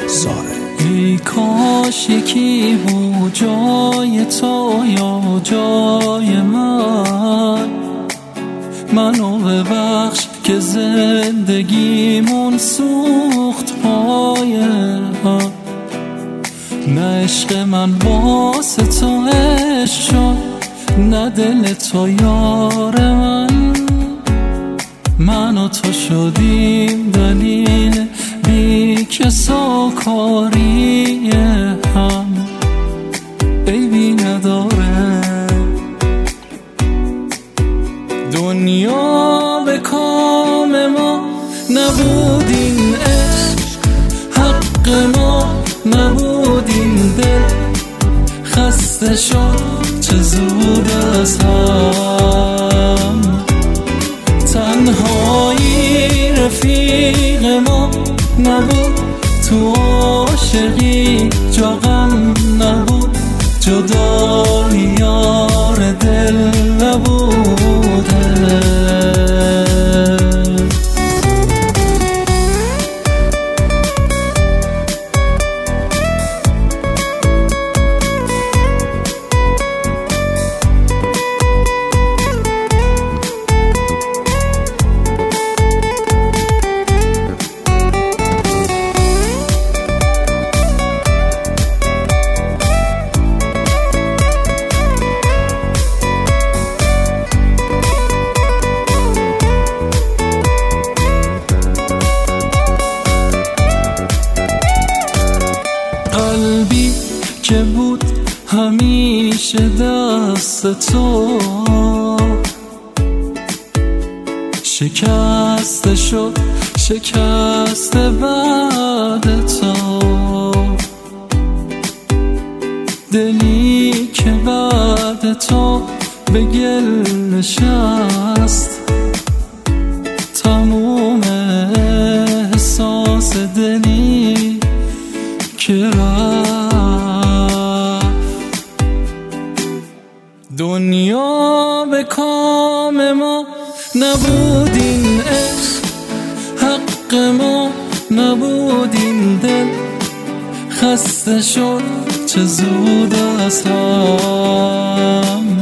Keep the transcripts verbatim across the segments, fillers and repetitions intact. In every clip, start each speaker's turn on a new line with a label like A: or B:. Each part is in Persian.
A: زاره.
B: ای کاش یکی بود جای تو یا جای من، منو ببخش که زندگیمون سوخت پای هم. نه عشق من واسه تو عشق شد، نه دل تو یار من. من و تو شدیم دلیل بی‌کسا کاری هم. عیبی نداره دنیا به کام ما نبود، این عشق حق ما نبود، این دل خسته شد چه زود از هم. تنهایی رفیق ما نبود، تو عاشقی جا غم نبود، جدایی یار دل نبوده. قلبی که بود همیشه دست تو، شکسته شد شکسته بعد تو. دلی که بعد تو به گل نشست، تموم احساس دلی که رفت. دنیا به کام ما نبود، این عشق حق ما نبود، این دل خسته شد چه زود از هم.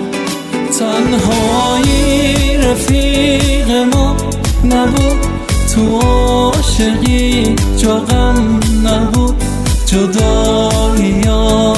B: تنهایی رفیق ما نبود، تو عاشقی جا غم نبود، جدایی